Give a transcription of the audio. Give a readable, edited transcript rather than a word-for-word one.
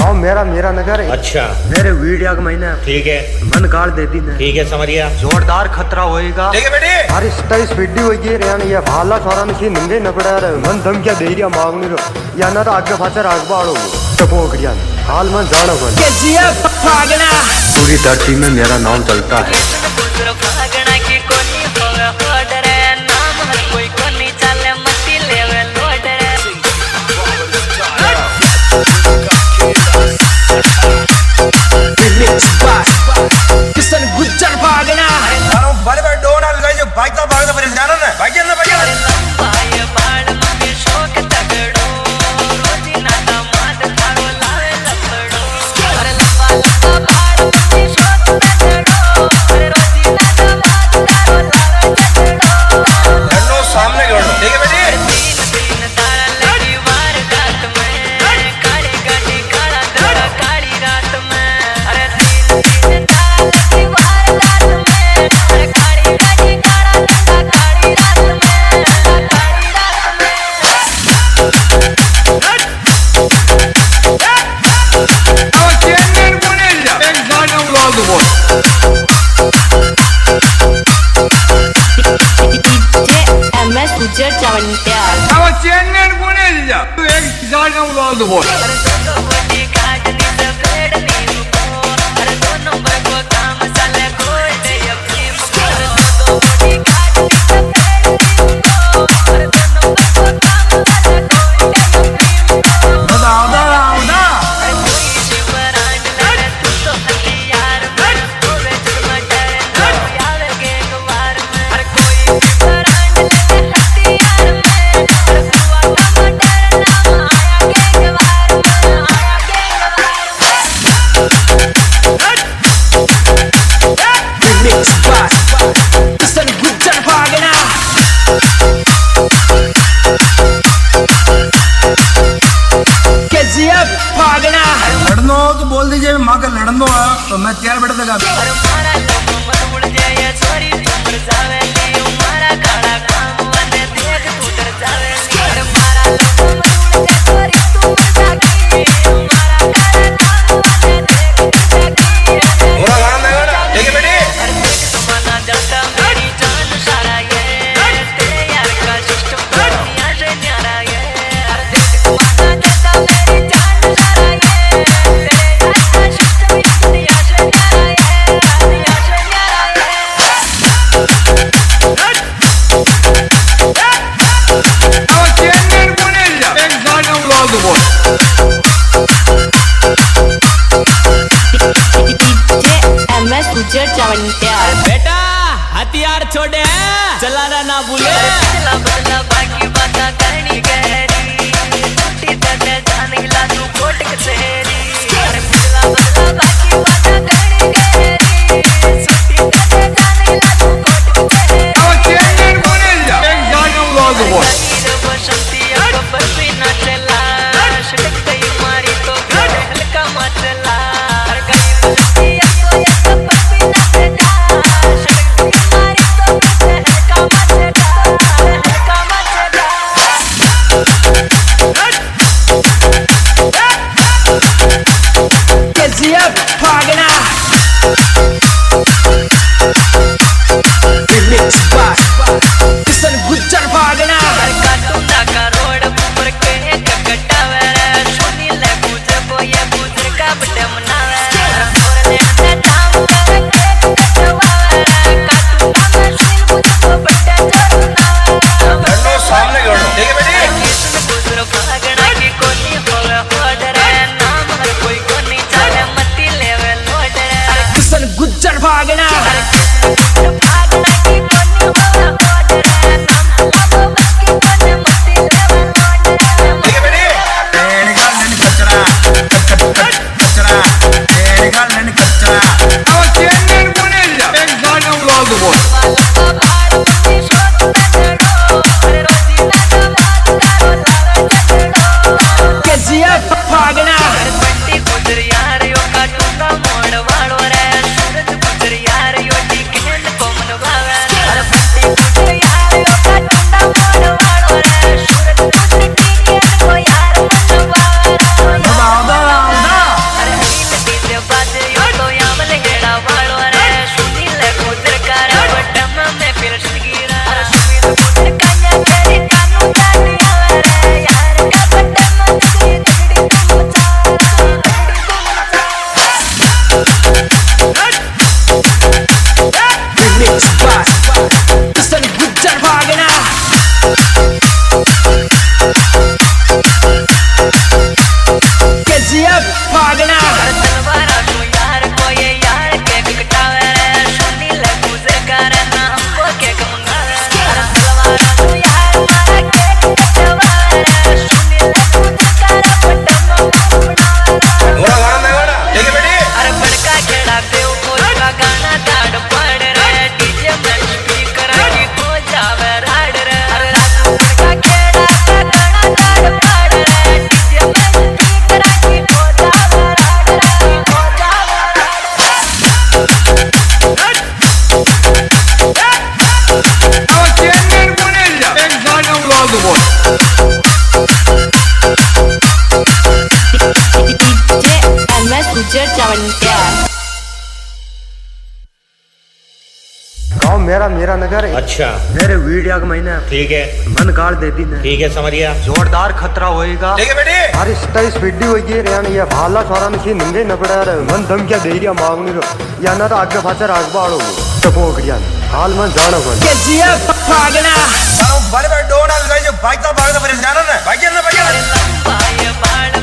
गाँव मेरा मेरा नगर है। अच्छा, मेरे वीडियो का महीना ठीक है, मन काट देती है। ठीक है, समझिया। जोरदार खतरा होएगा। ठीक है बेटे। अरे 27 वीडियो होगी रे ये भाला सारा में सी नंगे न पड़ा रे मन दम क्या दे रिया मांगनी रो या ना तो आगे पाछे राग बाड़ो टपो करिया हाल में जानो बन केजीएफ भागना पूरी धरती में मेरा नाम चलता है। भागना की कोनी होवे होड़ रे नाम हर कोई कोनी चले मती लेवे लोड रे किसन गुज्जर भागना अरे बड़े बड़े डोन आ गए जो बाइक तो भागता पर जाना ना बाइक ना बाइक भाई बाड़ में शौक तगड़ो रोजी ना दामाद थारो लावे लपड़ो अरे लंबा लंबा बाड़ में शौक तगड़ो अरे रोजी ना दामाद थारो लावे लपड़ो लड़ो सामने लड़ो। ठीक है बेटी। तीन तारा लगी वार रात में काली गाड़ी काला घोड़ा काली रात में अरे तीन तारा लगी वार रात में अरे काली गाड़ी काला घोड़ा काली रात में काली रात में MS Ujar Cawantiar अरे दोनों बड़ी काटनी से पेड़ नीम को अरे दोनों को काम चले कोई दे अपनी अरे दोनों बड़ी काटनी से पेड़ नीम को अरे दोनों को काम चले कोई दे अपनी अरे कोई शिवराज लड़े तू तो हथियार में होवे जुर्मटर ना यावे गेंगवार में अरे कोई शिवराज लड़े हथियार में अरे हुआ टमाटर नाम आया गेंगवार में आया किसन गुज्जर भागना केजीएफ भागना लड़नो तो बोल दीजिए माँ का लड़नो है तो मैं तैयार बैठ देगा। अरे मारा लोग मत उड़ जाए सॉरी तुम जावे ली मारा काला काम बने देख तू डर जावे ली अरे मारा लोग मत उड़ जाए सॉरी तुम जागी मारा काला काम बने देख तू जागी पूरा गाना देगा ना। ठीक है बेटी। अरे देख तुम्हारा जलता मेरी जान सारा ये तेरे यार का सिस्टम दुनिया से न्यारा ये अरे देख तुम्हारा जलता मेरी जान सारा ये तेरे यार का सिस्टम दुनिया से न्यारा ये दुनिया से न्यारा ये MS Ujar Cawantiar बेटा हथियार छोड़े चलाना ना भूले बदला बदला बाकी बातें करनी गहरी टूटी तटे जाने ला तू कोट कचहरी अरे बदला बदला बाकी बातें करनी गहरी टूटी तटे जाने ला तू कोट कचहरी हीरो बसंती अकबर भी ना चला सड़क गई मारी तो फिर हल्का मचला हर गई बसंती अकबर भी ना चला सड़क गई मारी तो फिर हल्का मचला हल्का मचला केजीएफ भागना किसन गुज्जर भागना हर काटून का रोड ऊपर के ककटावे सुनी ले गुजर को ये गुजर का बटे मनावे और ले दाम के कटवावे काटून में सुन गुजर को बटे जोरनावे लड़ो सामने लड़ो। ठीक है बेटी। किसन गुजर भागना की कोनी होवे होड़ रे नाम हर कोई कोनी चले मती लेवे लोड रे किसन गुज्जर भागना भागना की कोनी होवे होड़ रे नाम अब बस की कोनी मती लेवे लोड रे ठीक है बेटी। तेरे गाल नैन कचरा कचरा तेरे गाल नैन कचरा केजीएफ भागना बंटी गुजर यार यो काटूंगा मोड़ वालो रे सूरज गुजर यार यो डी कहन कोमन भावे अरे बंटी गुजर यार यो काटूंगा मोड़ वालो रे सूरज गुजर डी कहन को यार मन भावे गाँव मेरा नगर है। अच्छा मेरे वीडियो का महीना ठीक है, मन गाड़ दे दी ना। ठीक है, समझ गया। जोरदार खतरा होएगा। ठीक है बेटे। अरे 27 वीडी होगी रे यानी ये भाला सारा मशीन निंगे न पड़ा रे मन दम क्या दे रिया मांगनी रो या ना तो आगे पाछे राग बाड़ो तो पोकड़िया हाल मन जानो कोन KGF भागना बारे बारे डोन आ गए जो भागता फिर जानो ना भाग ना लंबा ये बाड़ा